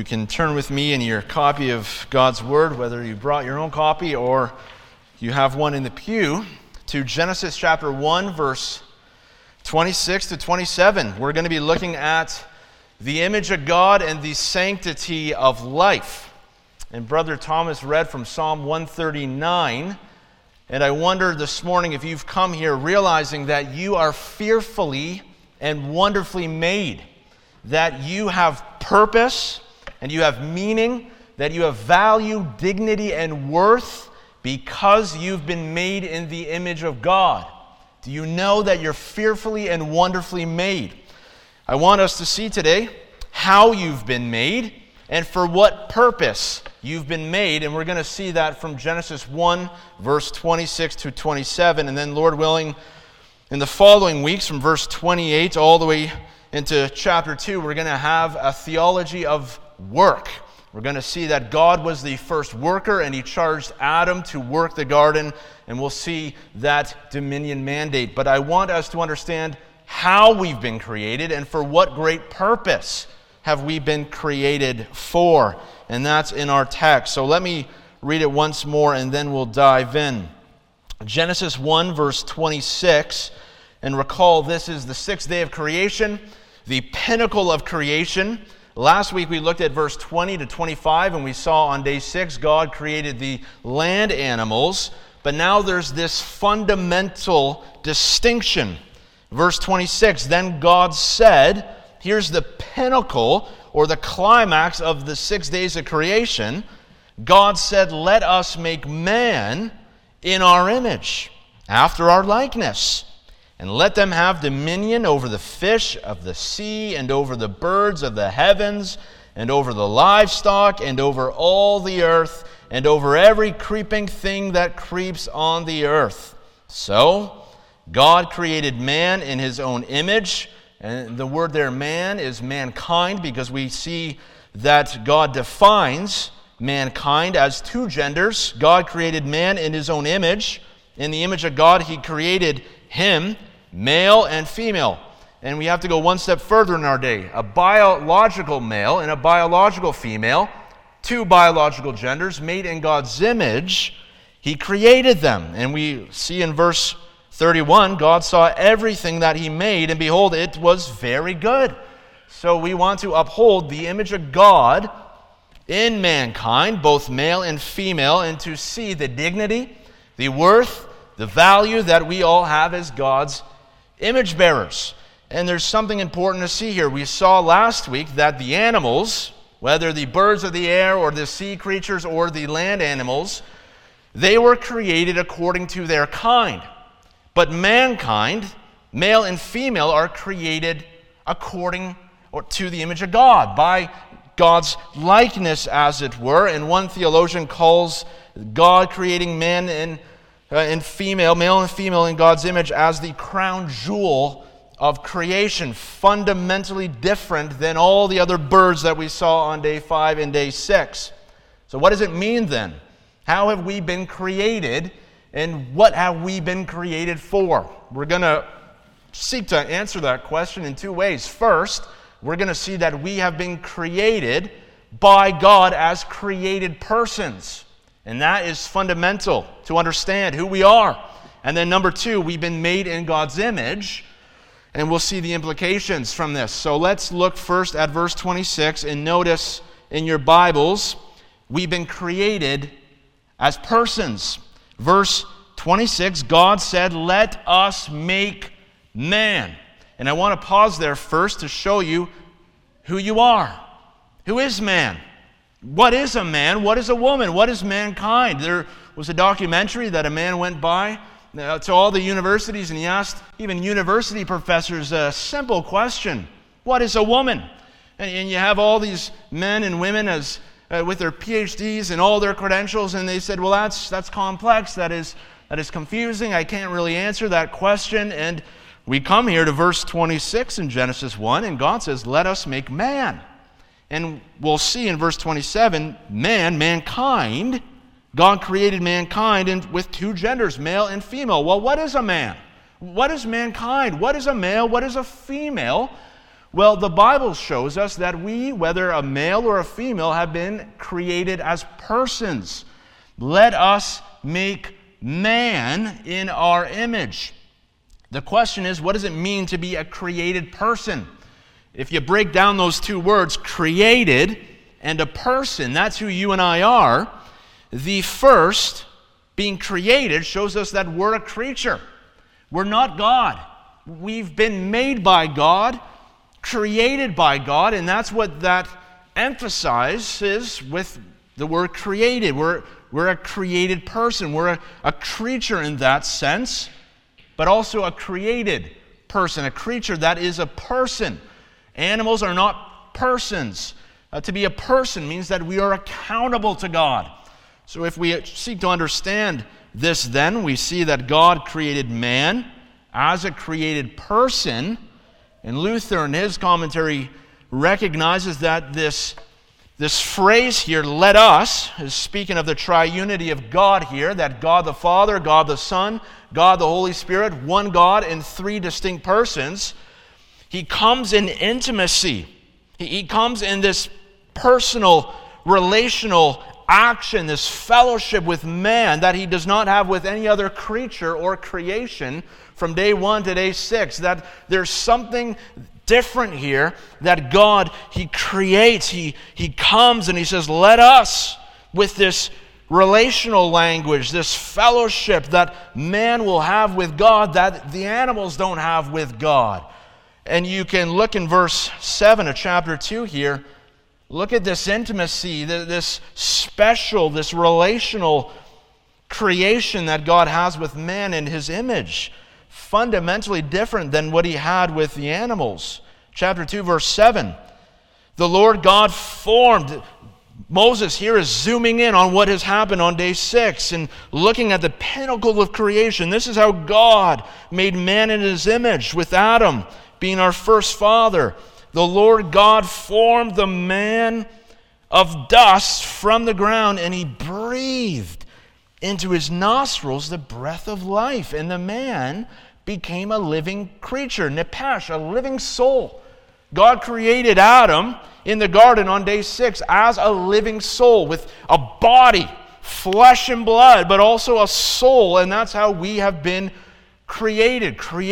can turn with me in your copy of God's Word, whether you brought your own copy or you have one in the pew, to Genesis chapter 1, verse 26 to 27. We're going to be looking at the image of God and the sanctity of life. And Brother Thomas read from Psalm 139. And I wonder this morning if you've come here realizing that you are fearfully and wonderfully made, that you have purpose and you have meaning, that you have value, dignity, and worth because you've been made in the image of God. Do you know that you're fearfully and wonderfully made? I want us to see today how you've been made and for what purpose you've been made. And we're going to see that from Genesis 1, verse 26 to 27. And then, Lord willing, in the following weeks, from verse 28 all the way into chapter 2, we're going to have a theology of work. We're going to see that God was the first worker and he charged Adam to work the garden, and we'll see that dominion mandate. But I want us to understand how we've been created and for what great purpose have we been created for. And that's in our text. So let me read it once more and then we'll dive in. Genesis 1, verse 26. And recall, this is the sixth day of creation, the pinnacle of creation. Last week we looked at verse 20 to 25, and we saw on day 6 God created the land animals. But now there's this fundamental distinction. Verse 26, then God said, here's the pinnacle or the climax of the 6 days of creation. God said, let us make man in our image, after our likeness, and let them have dominion over the fish of the sea, and over the birds of the heavens, and over the livestock, and over all the earth, and over every creeping thing that creeps on the earth. So, God created man in his own image, and the word there, man, is mankind, because we see that God defines mankind as two genders. God created man in his own image. In the image of God, he created him, male and female. And we have to go one step further in our day. A biological male and a biological female, two biological genders made in God's image. He created them. And we see in verse 31, God saw everything that he made, and behold, it was very good. So we want to uphold the image of God in mankind, both male and female, and to see the dignity, the worth, the value that we all have as God's image bearers. And there's something important to see here. We saw last week that the animals, whether the birds of the air or the sea creatures or the land animals, they were created according to their kind. But mankind, male and female, are created according to the image of God, by God's likeness, as it were. And one theologian calls God creating man and female, male and female in God's image, as the crown jewel of creation, fundamentally different than all the other birds that we saw on day 5 and day 6. So what does it mean then? How have we been created, and what have we been created for? We're going to seek to answer that question in two ways. First, we're going to see that we have been created by God as created persons. And that is fundamental to understand who we are. And then number two, we've been made in God's image. And we'll see the implications from this. So let's look first at verse 26 and notice in your Bibles, we've been created as persons. Verse 26, God said, let us make man. And I want to pause there first to show you who you are. Who is man? What is a man? What is a woman? What is mankind? There was a documentary that a man went by to all the universities, and he asked even university professors a simple question. What is a woman? And you have all these men and women as with their PhDs and all their credentials, and they said, well, that's complex, that is confusing, I can't really answer that question. And we come here to verse 26 in Genesis 1, and God says, let us make man. And we'll see in verse 27, mankind, God created mankind with two genders, male and female. Well, what is a man? What is mankind? What is a male? What is a female? Well, the Bible shows us that we, whether a male or a female, have been created as persons. Let us make man in our image. The question is, what does it mean to be a created person? If you break down those two words, created and a person, that's who you and I are. The first, being created, shows us that we're a creature. We're not God. We've been made by God, created by God, and that's what that emphasizes with the word created. We're a created person. We're a creature in that sense, but also a created person, a creature that is a person. Animals are not persons. To be a person means that we are accountable to God. So if we seek to understand this, then we see that God created man as a created person. And Luther, in his commentary, recognizes that this phrase here, let us, is speaking of the triunity of God here, that God the Father, God the Son, God the Holy Spirit, one God in three distinct persons. He comes in intimacy. He comes in this personal, relational action, this fellowship with man that he does not have with any other creature or creation from day 1 to day 6. That there's something different here that God, He creates. He comes and He says, let us, with this relational language, this fellowship that man will have with God that the animals don't have with God. And you can look in verse 7 of chapter 2 here. Look at this intimacy, this special, this relational creation that God has with man in His image. Fundamentally different than what He had with the animals. Chapter 2, verse 7. The Lord God formed. Moses here is zooming in on what has happened on day 6 and looking at the pinnacle of creation. This is how God made man in His image, with Adam being our first father. The Lord God formed the man of dust from the ground, and He breathed into his nostrils the breath of life, and the man became a living creature, nepesh, a living soul. God created Adam in the garden on day 6 as a living soul with a body, flesh and blood, but also a soul, and that's how we have been created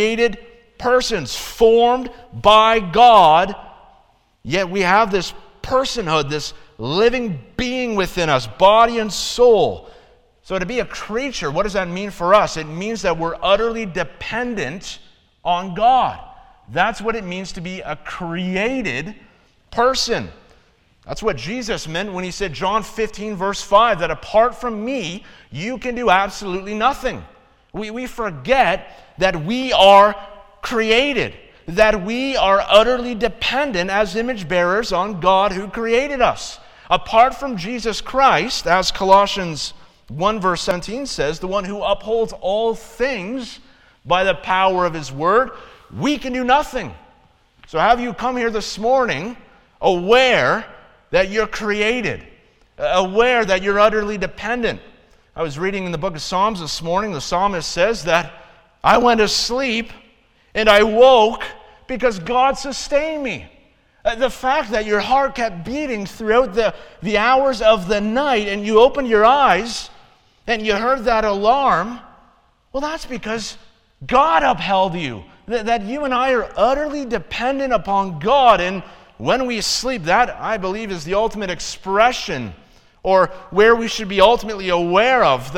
persons formed by God, yet we have this personhood, this living being within us, body and soul. So to be a creature, what does that mean for us? It means that we're utterly dependent on God. That's what it means to be a created person. That's what Jesus meant when He said, John 15, verse 5, that apart from me, you can do absolutely nothing. We forget that we are created, that we are utterly dependent as image bearers on God who created us. Apart from Jesus Christ, as Colossians 1 verse 17 says, the one who upholds all things by the power of His word, we can do nothing. So have you come here this morning aware that you're created, aware that you're utterly dependent? I was reading in the book of Psalms this morning, the psalmist says that I went to sleep and I woke because God sustained me. The fact that your heart kept beating throughout the hours of the night and you opened your eyes and you heard that alarm, well, that's because God upheld you. That you and I are utterly dependent upon God. And when we sleep, that, I believe, is the ultimate expression, or where we should be ultimately aware of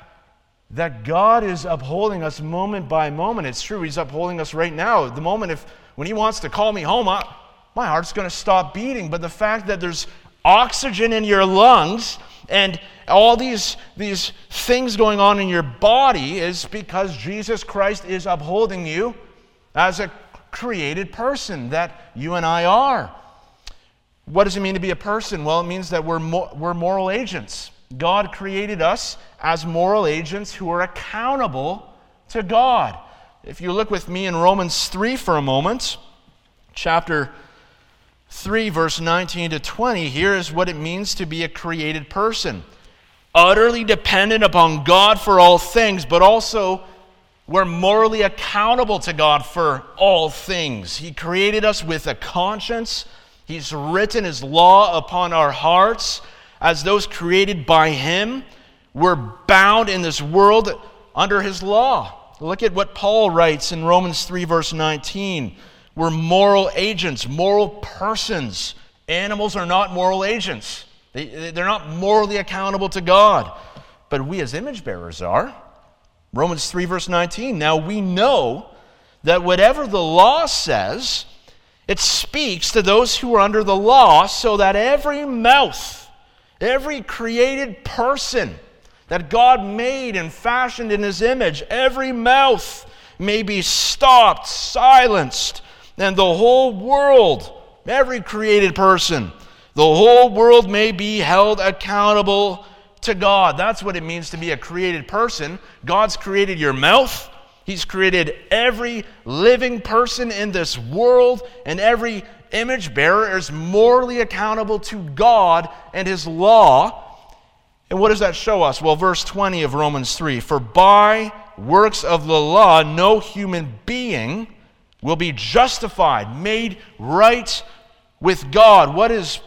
that God is upholding us moment by moment. It's true, He's upholding us right now. The moment when He wants to call me home, my heart's going to stop beating. But the fact that there's oxygen in your lungs and all these things going on in your body is because Jesus Christ is upholding you as a created person that you and I are. What does it mean to be a person? Well, it means that we're moral agents. God created us as moral agents who are accountable to God. If you look with me in Romans 3 for a moment, chapter 3, verse 19 to 20, here is what it means to be a created person. Utterly dependent upon God for all things, but also We're morally accountable to God for all things. He created us with a conscience. He's written His law upon our hearts. As those created by Him, we're bound in this world under His law. Look at what Paul writes in Romans 3, verse 19. We're moral agents, moral persons. Animals are not moral agents. They're not morally accountable to God. But we as image bearers are. Romans 3, verse 19. Now we know that whatever the law says, it speaks to those who are under the law, so that every mouth, every created person that God made and fashioned in His image, every mouth may be stopped, silenced, and the whole world, every created person, the whole world may be held accountable to God. That's what it means to be a created person. God's created your mouth. He's created every living person in this world, and every image bearer is morally accountable to God and His law. And what does that show us? Well, verse 20 of Romans 3, for by works of the law no human being will be justified, made right with God. What is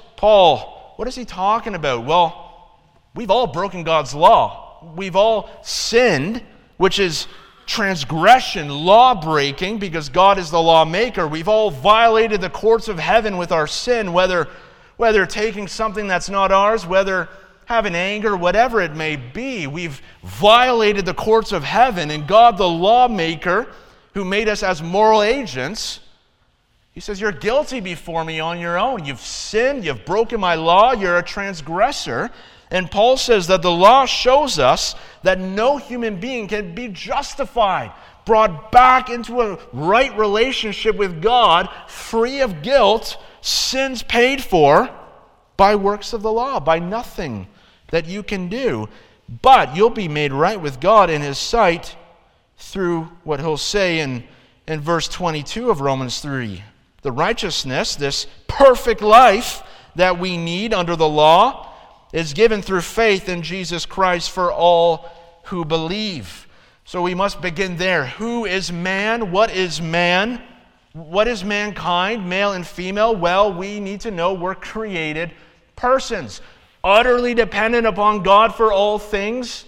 he talking about? Well, we've all broken God's law. We've all sinned, which is transgression, law-breaking, because God is the lawmaker. We've all violated the courts of heaven with our sin, whether taking something that's not ours, whether having anger, whatever it may be. We've violated the courts of heaven, and God, the lawmaker, who made us as moral agents, He says, you're guilty before me on your own. You've sinned, you've broken my law, you're a transgressor. And Paul says that the law shows us that no human being can be justified, brought back into a right relationship with God, free of guilt, sins paid for by works of the law, by nothing that you can do. But you'll be made right with God in His sight through what He'll say in verse 22 of Romans 3. The righteousness, this perfect life that we need under the law, is given through faith in Jesus Christ for all who believe. So we must begin there. Who is man? What is man? What is mankind, male and female? Well, we need to know we're created persons, utterly dependent upon God for all things,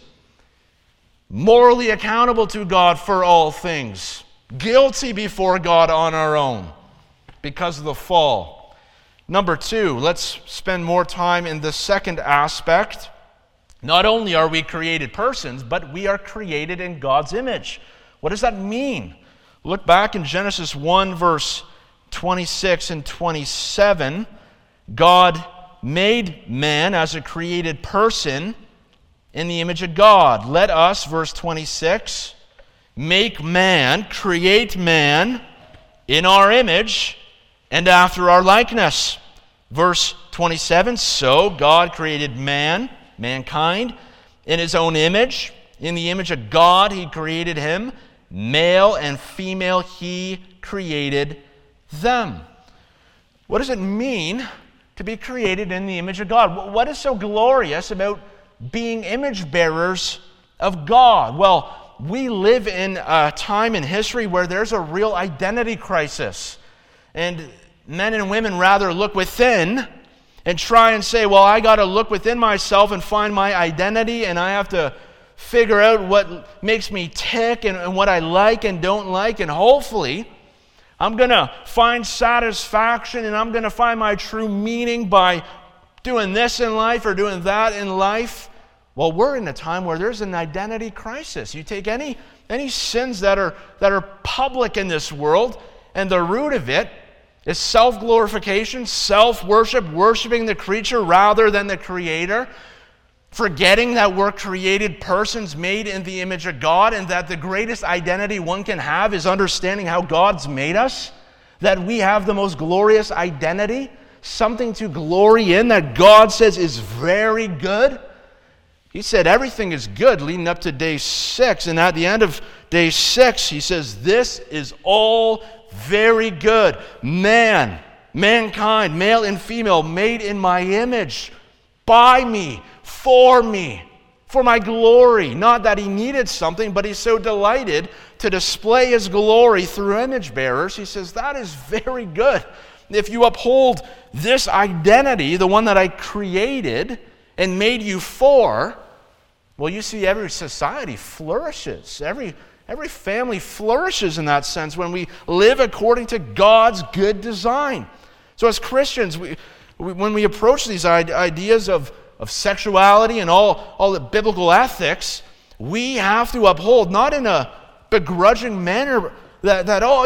morally accountable to God for all things, guilty before God on our own because of the fall. Number two, let's spend more time in the second aspect. Not only are we created persons, but we are created in God's image. What does that mean? Look back in Genesis 1, verse 26 and 27. God made man as a created person in the image of God. Let us, verse 26, make man, create man in our image and after our likeness. Verse 27, so God created mankind, in His own image. In the image of God He created him. Male and female He created them. What does it mean to be created in the image of God? What is so glorious about being image bearers of God? Well, we live in a time in history where there's a real identity crisis. And men and women rather look within and try and say, well, I got to look within myself and find my identity, and I have to figure out what makes me tick and what I like and don't like, and hopefully I'm going to find satisfaction and I'm going to find my true meaning by doing this in life or doing that in life. Well, we're in a time where there's an identity crisis. You take any sins that are public in this world, and the root of it is self-glorification, self-worship, worshiping the creature rather than the Creator, forgetting that we're created persons made in the image of God, and that the greatest identity one can have is understanding how God's made us, that we have the most glorious identity, something to glory in that God says is very good. He said everything is good leading up to day 6, and at the end of day 6, He says, this is all very good. Mankind, male and female, made in my image, by me, for for my glory. Not that he needed something, but he's so delighted to display his glory through image bearers. He says, that is very good. If you uphold this identity, the one that I created and made you for, well, you see every society flourishes. Every family flourishes in that sense when we live according to God's good design. So as Christians, when we approach these ideas of sexuality and all the biblical ethics, we have to uphold, not in a begrudging manner, that oh,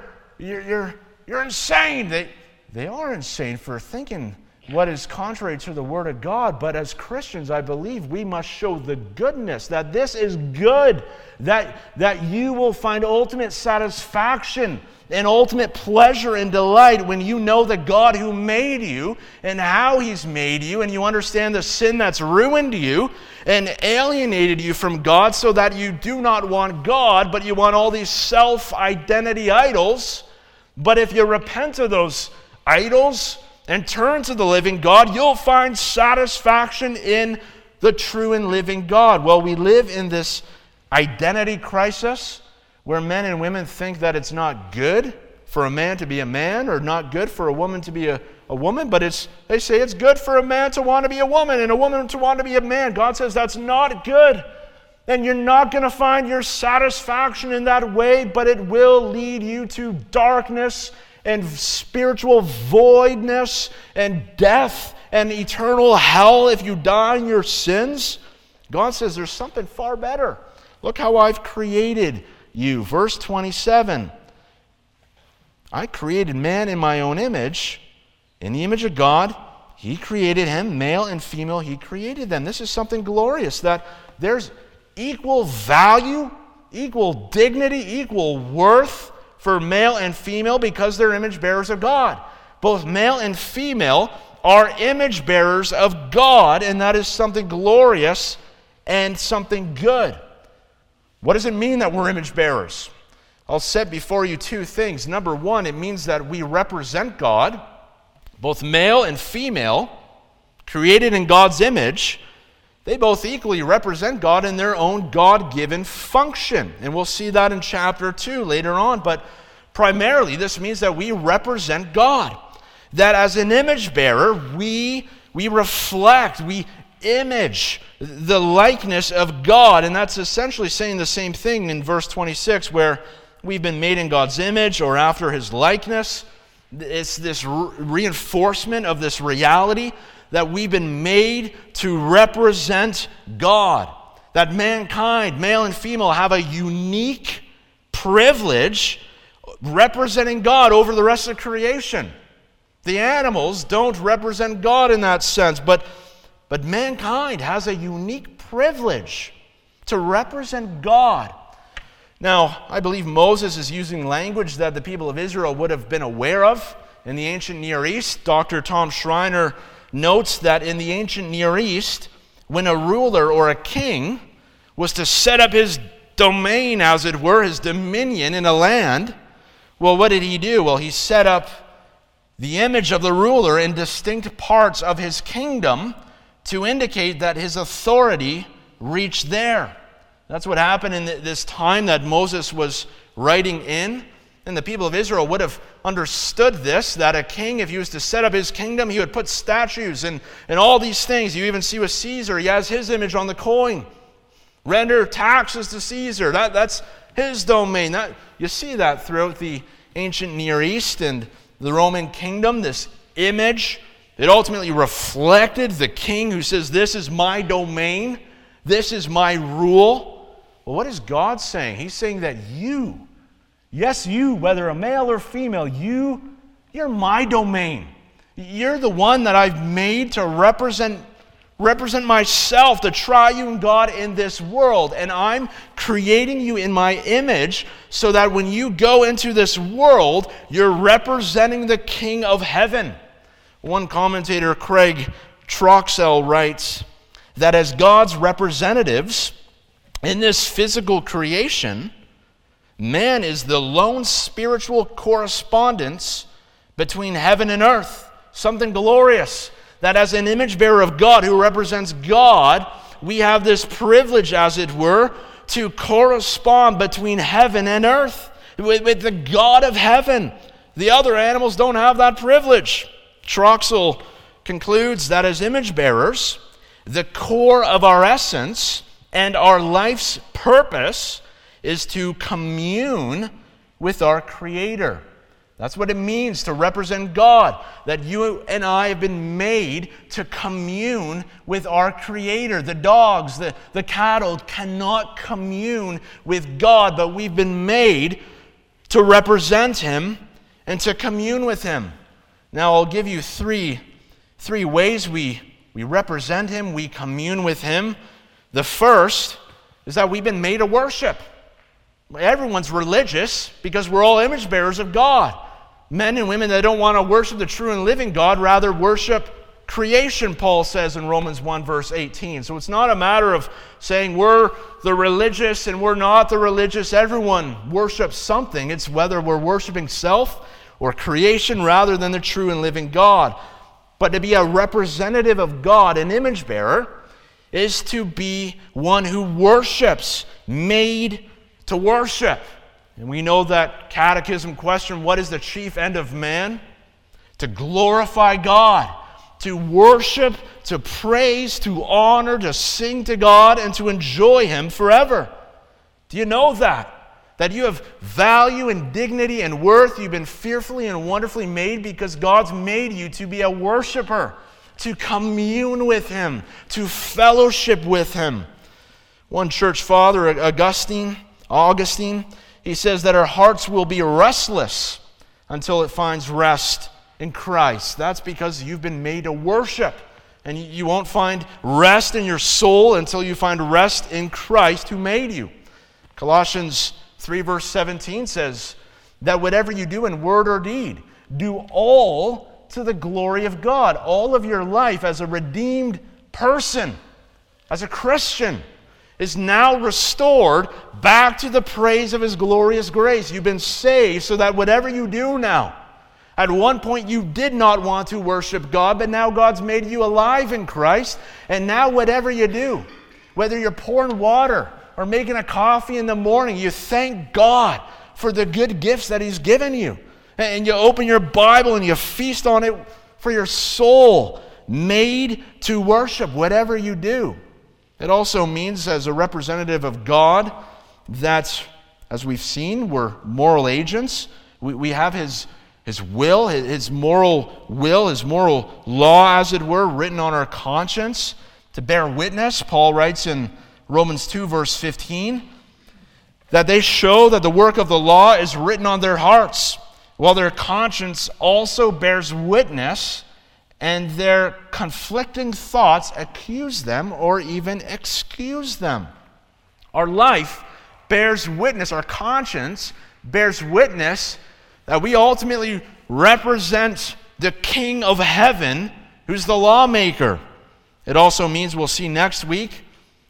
you're insane. They are insane for thinking what is contrary to the Word of God. But as Christians, I believe we must show the goodness, that this is good, that you will find ultimate satisfaction and ultimate pleasure and delight when you know the God who made you and how He's made you, and you understand the sin that's ruined you and alienated you from God, so that you do not want God, but you want all these self-identity idols. But if you repent of those idols and turn to the living God, you'll find satisfaction in the true and living God. Well, we live in this identity crisis where men and women think that it's not good for a man to be a man, or not good for a woman to be a woman, but they say it's good for a man to want to be a woman and a woman to want to be a man. God says that's not good. And you're not going to find your satisfaction in that way, but it will lead you to darkness and spiritual voidness and death and eternal hell if you die in your sins. God says there's something far better. Look how I've created you. Verse 27. I created man in my own image. In the image of God, He created him. Male and female, He created them. This is something glorious, that there's equal value, equal dignity, equal worth for male and female because they're image bearers of God. Both male and female are image bearers of God, and that is something glorious and something good. What does it mean that we're image bearers? I'll set before you two things. Number one, it means that we represent God, both male and female, created in God's image. They both equally represent God in their own God-given function. And we'll see that in chapter 2 later on. But primarily, this means that we represent God. That as an image bearer, we reflect, we image the likeness of God. And that's essentially saying the same thing in verse 26, where we've been made in God's image or after His likeness. It's this reinforcement of this reality that we've been made to represent God. That mankind, male and female, have a unique privilege representing God over the rest of creation. The animals don't represent God in that sense, but mankind has a unique privilege to represent God. Now, I believe Moses is using language that the people of Israel would have been aware of in the ancient Near East. Dr. Tom Schreiner notes that in the ancient Near East, when a ruler or a king was to set up his domain, as it were, his dominion in a land, well, what did he do? Well, he set up the image of the ruler in distinct parts of his kingdom to indicate that his authority reached there. That's what happened in this time that Moses was writing in. And the people of Israel would have understood this, that a king, if he was to set up his kingdom, he would put statues and all these things. You even see with Caesar, he has his image on the coin. Render taxes to Caesar. That's his domain. You see that throughout the ancient Near East and the Roman kingdom, this image. It ultimately reflected the king who says, this is my domain, this is my rule. Well, what is God saying? He's saying that you, yes, you, whether a male or female, you're my domain. You're the one that I've made to represent myself, the triune God in this world. And I'm creating you in my image so that when you go into this world, you're representing the King of heaven. One commentator, Craig Troxell, writes that as God's representatives in this physical creation, man is the lone spiritual correspondence between heaven and earth. Something glorious. That as an image bearer of God who represents God, we have this privilege, as it were, to correspond between heaven and earth with the God of heaven. The other animals don't have that privilege. Troxel concludes that as image bearers, the core of our essence and our life's purpose is to commune with our Creator. That's what it means to represent God, that you and I have been made to commune with our Creator. The dogs, the cattle cannot commune with God, but we've been made to represent Him and to commune with Him. Now I'll give you three ways we represent Him, we commune with Him. The first is that we've been made to worship. Everyone's religious because we're all image bearers of God. Men and women that don't want to worship the true and living God rather worship creation, Paul says in Romans 1 verse 18. So it's not a matter of saying we're the religious and we're not the religious. Everyone worships something. It's whether we're worshiping self or creation rather than the true and living God. But to be a representative of God, an image bearer, is to be one who worships, made to worship. And we know that catechism question, what is the chief end of man? To glorify God, to worship, to praise, to honor, to sing to God, and to enjoy Him forever. Do you know that? That you have value and dignity and worth. You've been fearfully and wonderfully made because God's made you to be a worshiper, to commune with Him, to fellowship with Him. One church father, Augustine, he says that our hearts will be restless until it finds rest in Christ. That's because you've been made to worship. And you won't find rest in your soul until you find rest in Christ who made you. Colossians 3 verse 17 says that whatever you do in word or deed, do all to the glory of God. All of your life as a redeemed person, as a Christian, is now restored back to the praise of His glorious grace. You've been saved so that whatever you do now, at one point you did not want to worship God, but now God's made you alive in Christ, and now whatever you do, whether you're pouring water or making a coffee in the morning, you thank God for the good gifts that He's given you. And you open your Bible and you feast on it for your soul, made to worship, whatever you do. It also means, as a representative of God, that, as we've seen, we're moral agents. We have His will, His moral will, His moral law, as it were, written on our conscience to bear witness. Paul writes in Romans 2, verse 15, that they show that the work of the law is written on their hearts, while their conscience also bears witness, and their conflicting thoughts accuse them or even excuse them. Our life bears witness, our conscience bears witness that we ultimately represent the King of heaven, who's the lawmaker. It also means, we'll see next week,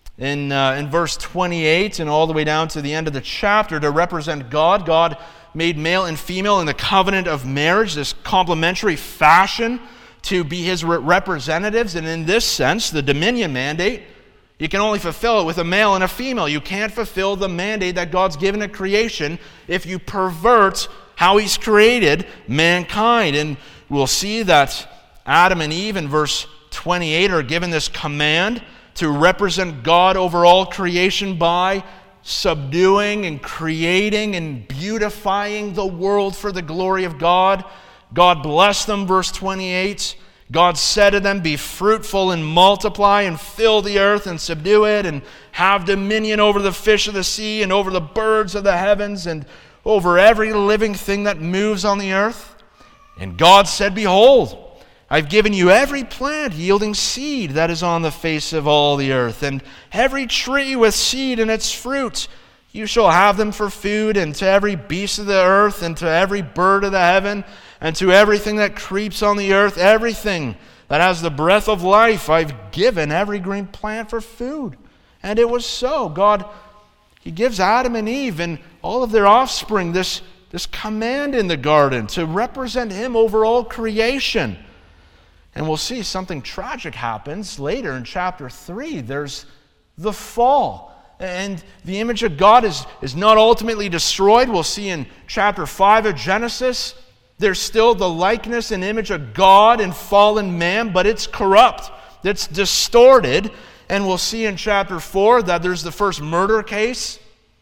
in verse 28 and all the way down to the end of the chapter, to represent God. God made male and female in the covenant of marriage, this complementary fashion, to be His representatives. And in this sense, the dominion mandate, you can only fulfill it with a male and a female. You can't fulfill the mandate that God's given to creation if you pervert how He's created mankind. And we'll see that Adam and Eve in verse 28 are given this command to represent God over all creation by subduing and creating and beautifying the world for the glory of God. God blessed them, verse 28. God said to them, be fruitful and multiply and fill the earth and subdue it and have dominion over the fish of the sea and over the birds of the heavens and over every living thing that moves on the earth. And God said, behold, I've given you every plant yielding seed that is on the face of all the earth, and every tree with seed in its fruit. You shall have them for food, and to every beast of the earth, and to every bird of the heaven, and to everything that creeps on the earth, everything that has the breath of life, I've given every green plant for food. And it was so. God, He gives Adam and Eve and all of their offspring this command in the garden to represent Him over all creation. And we'll see something tragic happens later in chapter 3. There's the fall. And the image of God is not ultimately destroyed. We'll see in chapter 5 of Genesis, there's still the likeness and image of God in fallen man, but it's corrupt. It's distorted. And we'll see in chapter 4 that there's the first murder case.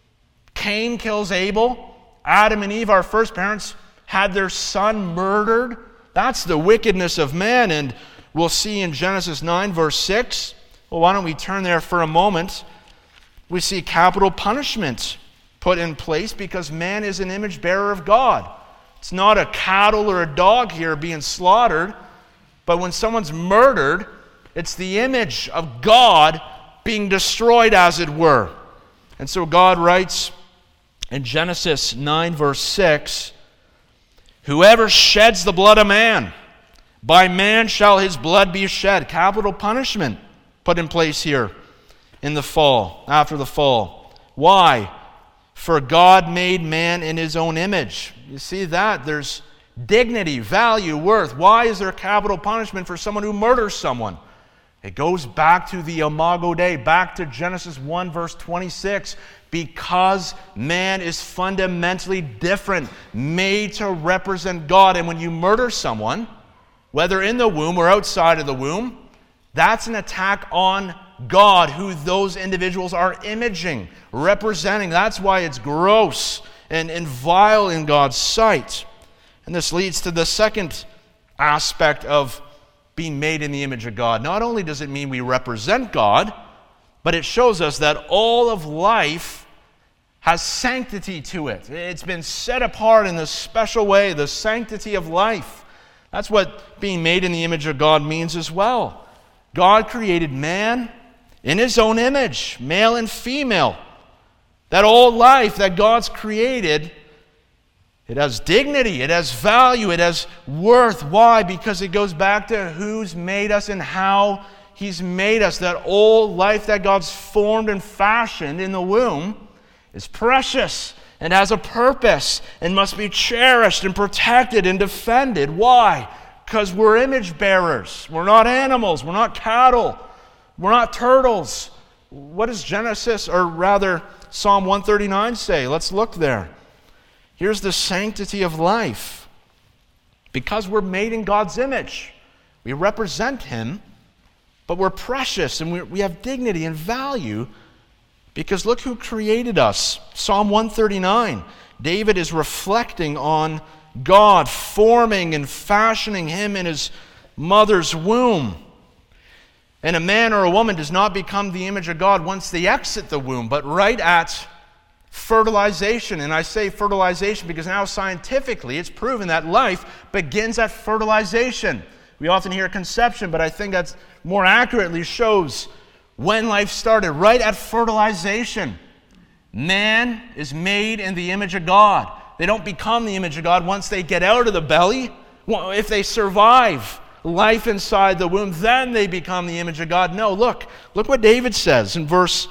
Cain kills Abel. Adam and Eve, our first parents, had their son murdered. That's the wickedness of man. And we'll see in Genesis 9, verse 6. Well, why don't we turn there for a moment? We see capital punishment put in place because man is an image bearer of God. It's not a cattle or a dog here being slaughtered, but when someone's murdered, it's the image of God being destroyed, as it were. And so God writes in Genesis 9, verse 6, "Whoever sheds the blood of man, by man shall his blood be shed." Capital punishment put in place here in the fall, after the fall. Why? For God made man in his own image. You see that? There's dignity, value, worth. Why is there capital punishment for someone who murders someone? It goes back to the Imago Dei, back to Genesis 1, verse 26. Because man is fundamentally different, made to represent God. And when you murder someone, whether in the womb or outside of the womb, that's an attack on God, who those individuals are imaging, representing. That's why it's gross and vile in God's sight. And this leads to the second aspect of being made in the image of God. Not only does it mean we represent God, but it shows us that all of life has sanctity to it. It's been set apart in this special way, the sanctity of life. That's what being made in the image of God means as well. God created man in his own image, male and female. That all life that God's created, it has dignity, it has value, it has worth. Why? Because it goes back to who's made us and how he's made us. That all life that God's formed and fashioned in the womb is precious and has a purpose and must be cherished and protected and defended. Why? Because we're image bearers. We're not animals. We're not cattle. We're not turtles. What does Genesis, or rather Psalm 139 say? Let's look there. Here's the sanctity of life. Because we're made in God's image, we represent him, but we're precious and we have dignity and value because look who created us. Psalm 139, David is reflecting on God forming and fashioning him in his mother's womb. And a man or a woman does not become the image of God once they exit the womb, but right at fertilization. And I say fertilization because now scientifically it's proven that life begins at fertilization. We often hear conception, but I think that more accurately shows when life started, right at fertilization. Man is made in the image of God. They don't become the image of God once they get out of the belly. If they survive life inside the womb, then they become the image of God. No, look what David says in verse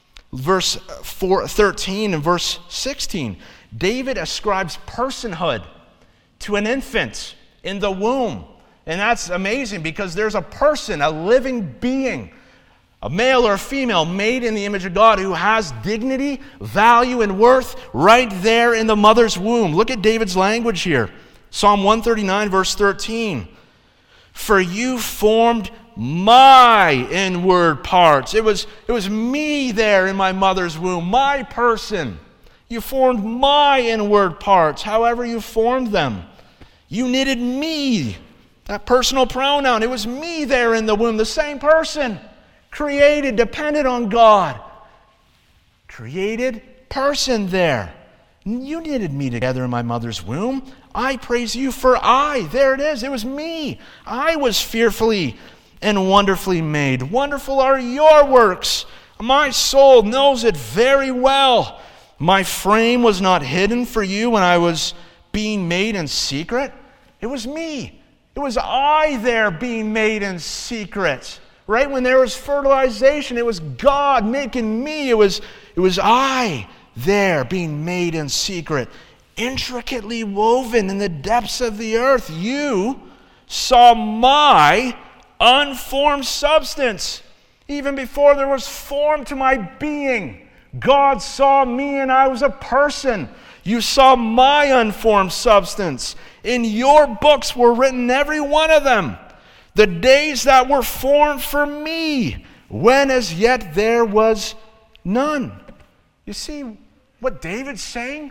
13 and verse 16. David ascribes personhood to an infant in the womb. And that's amazing because there's a person, a living being, a male or a female made in the image of God who has dignity, value, and worth right there in the mother's womb. Look at David's language here. Psalm 139, verse 13. For you formed my inward parts. It was me there in my mother's womb, my person. You formed my inward parts, however you formed them. You knitted me. That personal pronoun, it was me there in the womb, the same person. Created, dependent on God. Created person there. You knitted me together in my mother's womb. I praise you for there it is, it was me. I was fearfully and wonderfully made. Wonderful are your works. My soul knows it very well. My frame was not hidden for you when I was being made in secret. It was me. It was I there being made in secret. Right when there was fertilization, it was God making me. It was I there being made in secret. Intricately woven in the depths of the earth. You saw my unformed substance. Even before there was form to my being, God saw me and I was a person. You saw my unformed substance. In your books were written, every one of them, the days that were formed for me, when as yet there was none. You see what David's saying?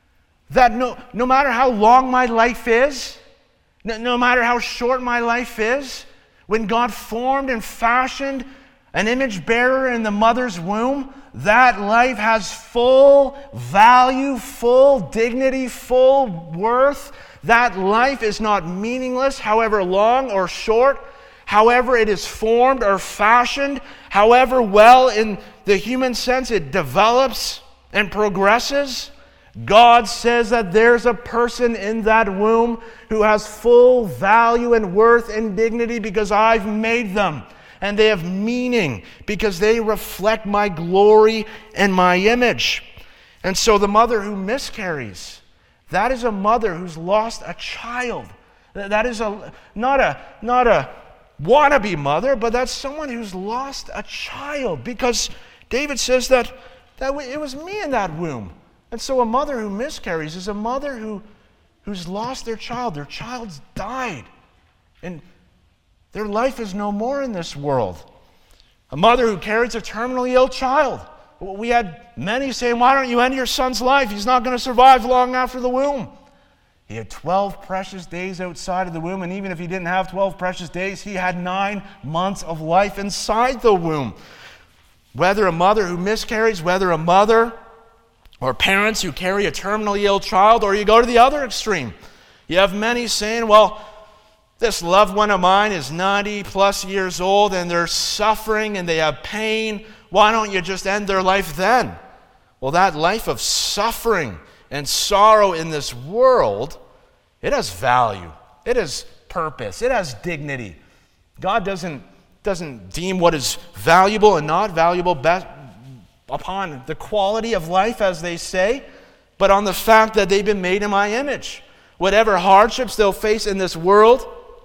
That no matter how long my life is, no matter how short my life is, when God formed and fashioned an image bearer in the mother's womb, that life has full value, full dignity, full worth. That life is not meaningless, however long or short, however it is formed or fashioned, however well in the human sense it develops and progresses. God says that there's a person in that womb who has full value and worth and dignity because I've made them. And they have meaning because they reflect my glory and my image. And so the mother who miscarries, that is a mother who's lost a child. That is not a wannabe mother, but that's someone who's lost a child. Because David says that it was me in that womb. And so a mother who miscarries is a mother who's lost their child. Their child's died. And their life is no more in this world. A mother who carries a terminally ill child. We had many saying, why don't you end your son's life? He's not going to survive long after the womb. He had 12 precious days outside of the womb, and even if he didn't have 12 precious days, he had 9 months of life inside the womb. Whether a mother who miscarries, whether a mother or parents who carry a terminally ill child, or you go to the other extreme. You have many saying, well, this loved one of mine is 90 plus years old and they're suffering and they have pain. Why don't you just end their life then? Well, that life of suffering and sorrow in this world, it has value. It has purpose. It has dignity. God doesn't deem what is valuable and not valuable upon the quality of life, as they say, but on the fact that they've been made in my image. Whatever hardships they'll face in this world,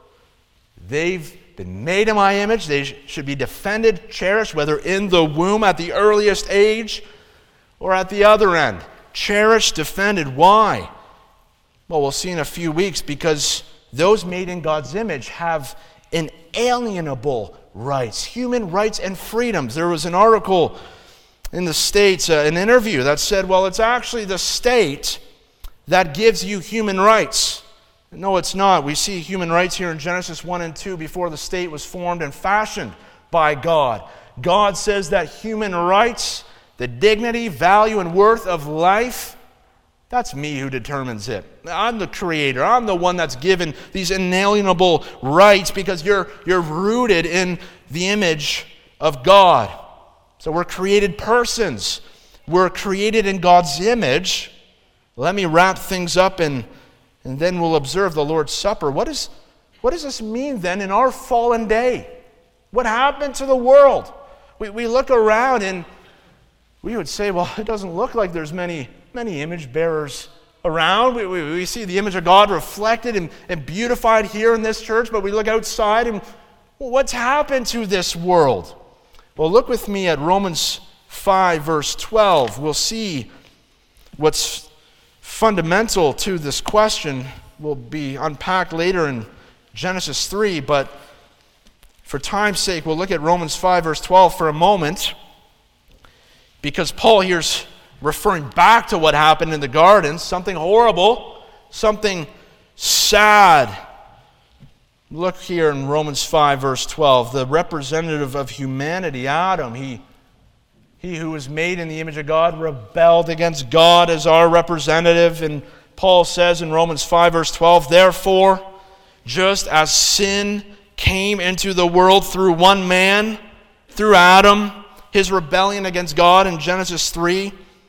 they've been made in my image. They should be defended, cherished, whether in the womb at the earliest age or at the other end. Cherished, defended. Why? Well, we'll see in a few weeks, because those made in God's image have inalienable rights, human rights and freedoms. There was an article in the States, an interview that said, well, it's actually the state that gives you human rights. No, it's not. We see human rights here in Genesis 1 and 2 before the state was formed and fashioned by God. God says that human rights, the dignity, value, and worth of life, that's me who determines it. I'm the creator. I'm the one that's given these inalienable rights because you're rooted in the image of God. So we're created persons. We're created in God's image. Let me wrap things up and then we'll observe the Lord's Supper. What does this mean then in our fallen day? What happened to the world? We look around and we would say, well, it doesn't look like there's many image bearers around. We see the image of God reflected and beautified here in this church, but we look outside and well, what's happened to this world? Well, look with me at Romans 5, verse 12. We'll see what's fundamental to this question. Will be unpacked later in Genesis 3, but for time's sake, we'll look at Romans 5, verse 12 for a moment, because Paul here's referring back to what happened in the garden, something horrible, something sad. Look here in Romans 5, verse 12. The representative of humanity, Adam, he who was made in the image of God, rebelled against God as our representative. And Paul says in Romans 5, verse 12, therefore, just as sin came into the world through one man, through Adam, his rebellion against God in Genesis 3,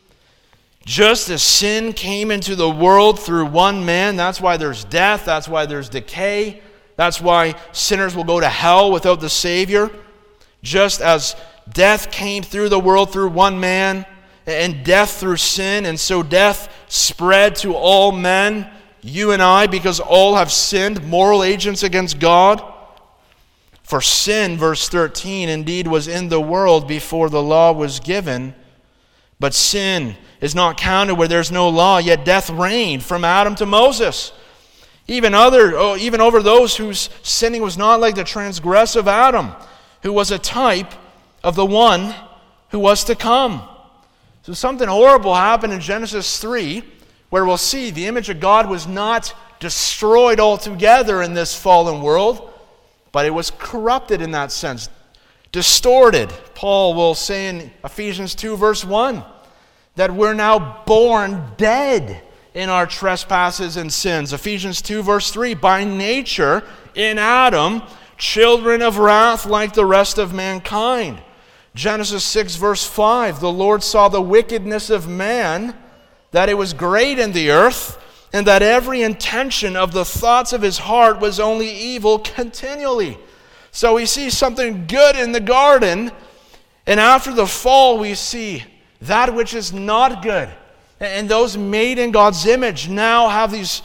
just as sin came into the world through one man, that's why there's death, that's why there's decay, that's why sinners will go to hell without the Savior. Just as death came through the world through one man, and death through sin, and so death spread to all men, you and I, because all have sinned, moral agents against God. For sin, verse 13, indeed was in the world before the law was given, but sin is not counted where there's no law, yet death reigned from Adam to Moses. Even over those whose sinning was not like the transgressive Adam, who was a type of the one who was to come. So something horrible happened in Genesis 3, where we'll see the image of God was not destroyed altogether in this fallen world, but it was corrupted in that sense, distorted. Paul will say in Ephesians 2 verse 1 that we're now born dead in our trespasses and sins. Ephesians 2 verse 3, by nature in Adam, children of wrath like the rest of mankind. Genesis 6 verse 5, the Lord saw the wickedness of man, that it was great in the earth, and that every intention of the thoughts of his heart was only evil continually. So we see something good in the garden, and after the fall we see that which is not good. And those made in God's image now have these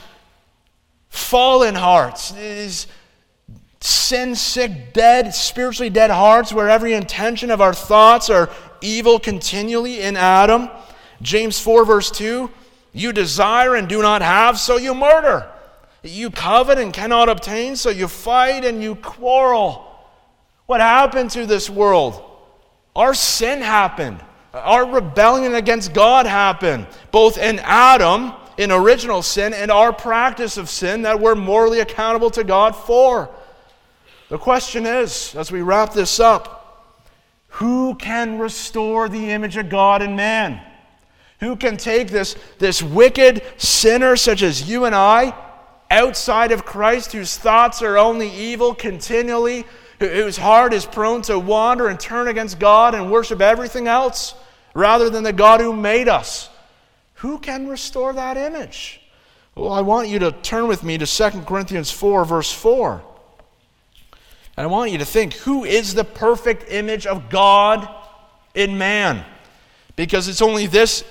fallen hearts, these sin-sick, dead, spiritually dead hearts where every intention of our thoughts are evil continually in Adam. James 4 verse 2, you desire and do not have, so you murder. You covet and cannot obtain, so you fight and you quarrel. What happened to this world? Our sin happened. Our rebellion against God happened, both in Adam, in original sin, and our practice of sin that we're morally accountable to God for. The question is, as we wrap this up, who can restore the image of God in man? Who can take this wicked sinner such as you and I, outside of Christ, whose thoughts are only evil continually, whose heart is prone to wander and turn against God and worship everything else rather than the God who made us? Who can restore that image? Well, I want you to turn with me to 2 Corinthians 4, verse 4. And I want you to think, who is the perfect image of God in man? Because it's only this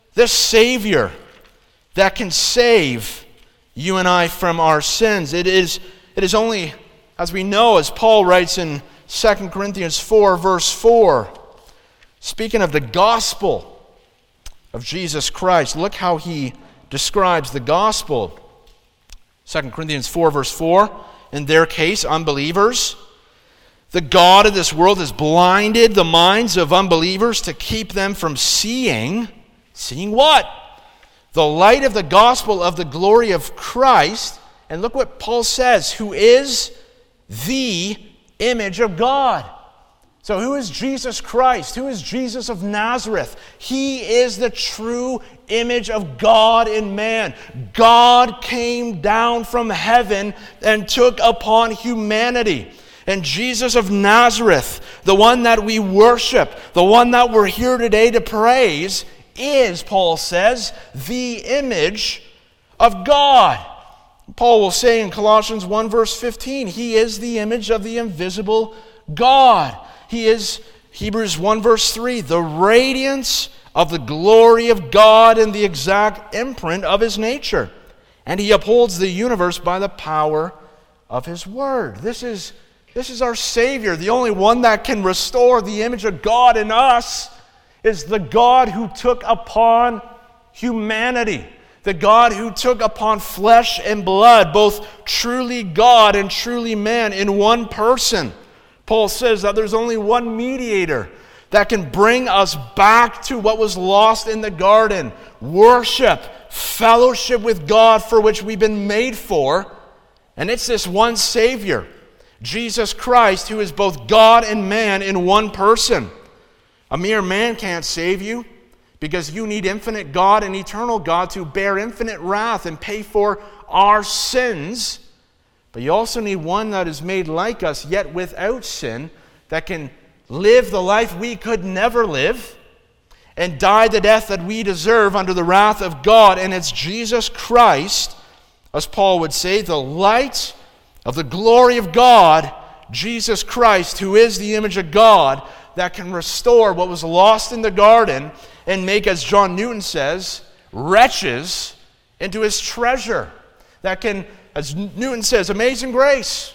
Savior that can save you and I from our sins. It is only, as we know, as Paul writes in 2 Corinthians 4, verse 4, speaking of the gospel of Jesus Christ, look how he describes the gospel. 2 Corinthians 4, verse 4, in their case, unbelievers, the God of this world has blinded the minds of unbelievers to keep them from seeing what? The light of the gospel of the glory of Christ. And look what Paul says, who is the image of God. So who is Jesus Christ? Who is Jesus of Nazareth? He is the true image of God in man. God came down from heaven and took upon humanity. And Jesus of Nazareth, the one that we worship, the one that we're here today to praise, is, Paul says, the image of God. Paul will say in Colossians 1 verse 15, he is the image of the invisible God. He is, Hebrews 1 verse 3, the radiance of the glory of God and the exact imprint of his nature. And he upholds the universe by the power of his word. This is our Savior, the only one that can restore the image of God in us. Is the God who took upon humanity, the God who took upon flesh and blood, both truly God and truly man in one person. Paul says that there's only one mediator that can bring us back to what was lost in the garden: worship, fellowship with God for which we've been made for. And it's this one Savior, Jesus Christ, who is both God and man in one person. A mere man can't save you because you need infinite God and eternal God to bear infinite wrath and pay for our sins. But you also need one that is made like us, yet without sin, that can live the life we could never live and die the death that we deserve under the wrath of God. And it's Jesus Christ, as Paul would say, the light of the glory of God, Jesus Christ, who is the image of God, that can restore what was lost in the garden and make, as John Newton says, wretches into his treasure. That can, as Newton says, amazing grace.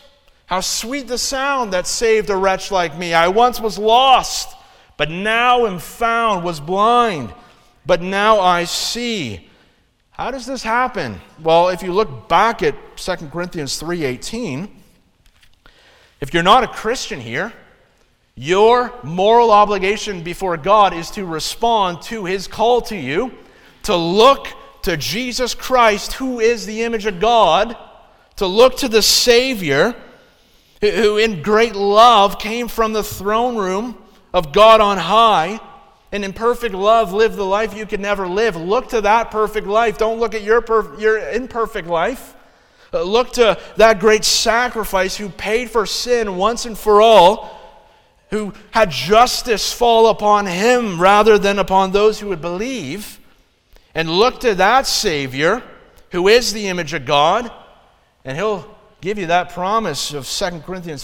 How sweet the sound that saved a wretch like me. I once was lost, but now am found, was blind, but now I see. How does this happen? Well, if you look back at 2 Corinthians 3:18, if you're not a Christian here, your moral obligation before God is to respond to His call to you, to look to Jesus Christ, who is the image of God, to look to the Savior, who in great love came from the throne room of God on high, and in perfect love lived the life you could never live. Look to that perfect life. Don't look at your imperfect life. Look to that great sacrifice who paid for sin once and for all, who had justice fall upon Him rather than upon those who would believe. And look to that Savior who is the image of God, and He'll give you that promise of 2 Corinthians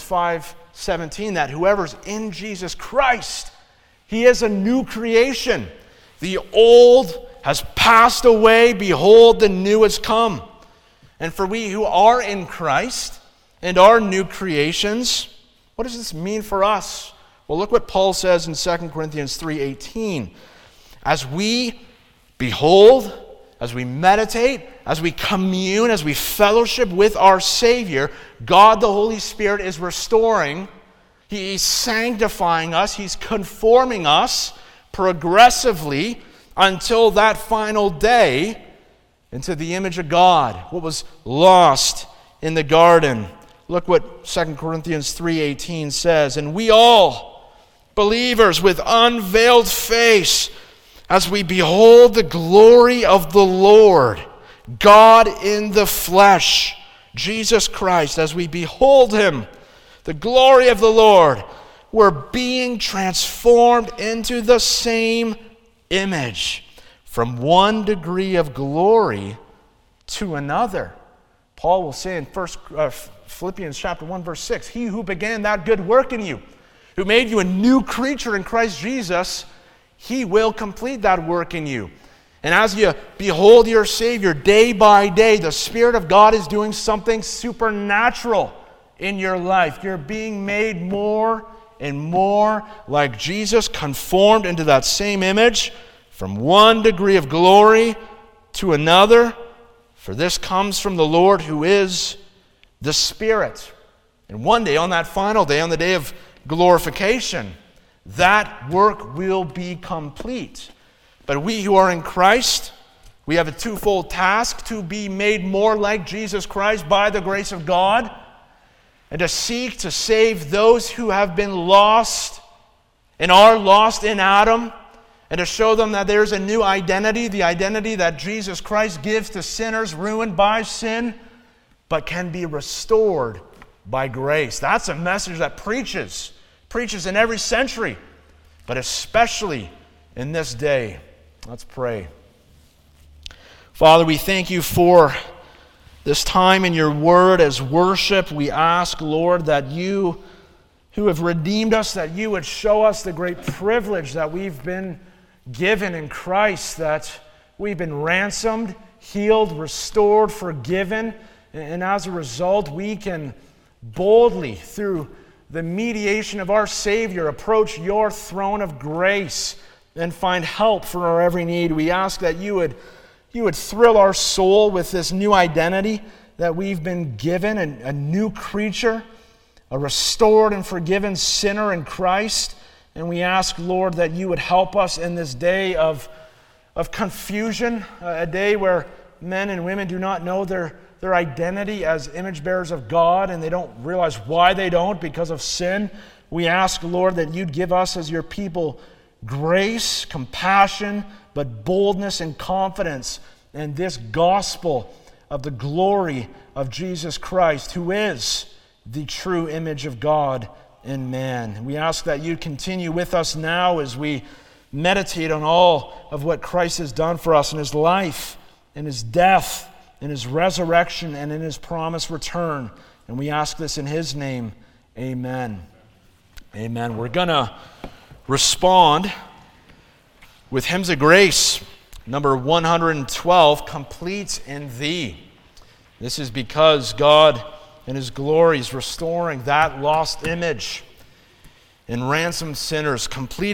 5:17 that whoever's in Jesus Christ, he is a new creation. The old has passed away. Behold, the new has come. And for we who are in Christ and are new creations, what does this mean for us? Well, look what Paul says in 2 Corinthians 3:18. As we behold, as we meditate, as we commune, as we fellowship with our Savior, God the Holy Spirit is restoring. He's sanctifying us. He's conforming us progressively until that final day into the image of God, what was lost in the garden. Look what 2 Corinthians 3:18 says. And we all, believers with unveiled face, as we behold the glory of the Lord, God in the flesh, Jesus Christ, as we behold Him, the glory of the Lord, we're being transformed into the same image, from one degree of glory to another. Paul will say in Philippians chapter 1, verse 6, He who began that good work in you, who made you a new creature in Christ Jesus, He will complete that work in you. And as you behold your Savior day by day, the Spirit of God is doing something supernatural in your life. You're being made more and more like Jesus, conformed into that same image, from one degree of glory to another. For this comes from the Lord, who is the Spirit. And one day, on that final day, on the day of glorification, that work will be complete. But we who are in Christ, we have a twofold task: to be made more like Jesus Christ by the grace of God, and to seek to save those who have been lost and are lost in Adam, and to show them that there's a new identity, the identity that Jesus Christ gives to sinners ruined by sin, but can be restored by grace. That's a message that preaches in every century, but especially in this day. Let's pray. Father, we thank You for this time in Your word as worship. We ask, Lord, that You who have redeemed us, that You would show us the great privilege that we've been given in Christ, that we've been ransomed, healed, restored, forgiven, and as a result, we can boldly, through the mediation of our Savior, approach Your throne of grace and find help for our every need. We ask that You would thrill our soul with this new identity that we've been given, a new creature, a restored and forgiven sinner in Christ. And we ask, Lord, that You would help us in this day of confusion, a day where men and women do not know their identity as image bearers of God, and they don't realize why they don't because of sin. We ask, Lord, that You'd give us as Your people grace, compassion, but boldness and confidence in this gospel of the glory of Jesus Christ, who is the true image of God in man. We ask that You continue with us now as we meditate on all of what Christ has done for us in His life, in His death, in His resurrection, and in His promised return. And we ask this in His name. Amen. Amen. We're going to respond with hymns of grace. Number 112, Complete in Thee. This is because God and His glories, restoring that lost image and ransomed sinners, completing